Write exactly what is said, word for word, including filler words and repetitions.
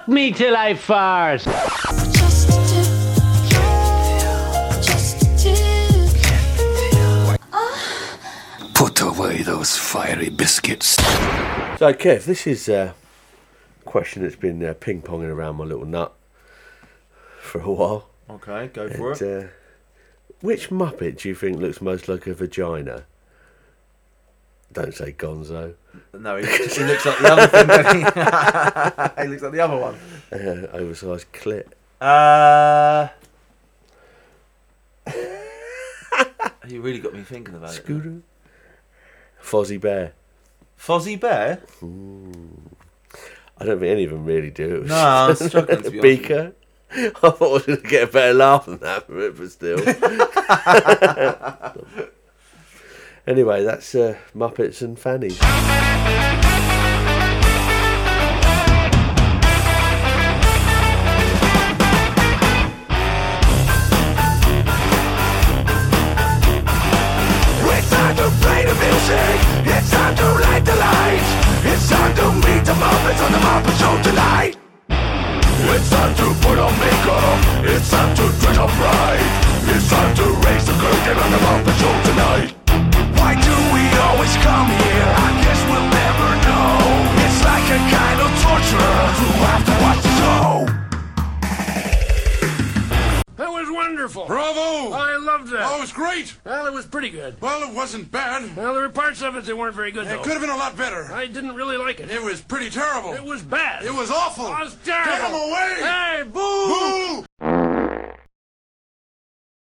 Fuck me till I fart. Just to just to Put away those fiery biscuits. So, Kev, this is a question that's been uh, ping-ponging around my little nut for a while. Okay, go for And, it. uh, which Muppet do you think looks most like a vagina? Don't say Gonzo. No, he looks, he looks like the other thing, doesn't he? He looks like the other one. Uh, oversized clit. Uh... You really got me thinking about it. Scooter. Fozzie Bear. Fozzie Bear? I don't think any of them really do. It was No, I'm struggling to be honest. Beaker. I thought I was going to get a better laugh than that from it, but still. Anyway, that's uh, Muppets and Fannies. It's time to play the music. It's time to light the lights. It's time to meet the Muppets on the Muppet Show tonight. It's time to put on makeup. It's time to dress up right. It's time to raise the curtain on the Muppet Show tonight. Why do we always come here? I guess we'll never know. It's like a kind of torture to have to watch the show. That was wonderful. Bravo! I loved that. Oh, it was great. Well, it was pretty good. Well, it wasn't bad. Well, there were parts of it that weren't very good, It though. could have been a lot better. I didn't really like it. It was pretty terrible. It was bad. It was awful. It was terrible. Get him away! Hey, boo! Boo!